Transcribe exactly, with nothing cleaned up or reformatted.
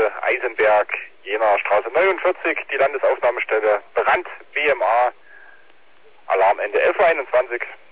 Adresse Eisenberg, Jena Straße neunundvierzig, die Landesaufnahmestelle Brand, B M A, Alarmende elf Uhr einundzwanzig.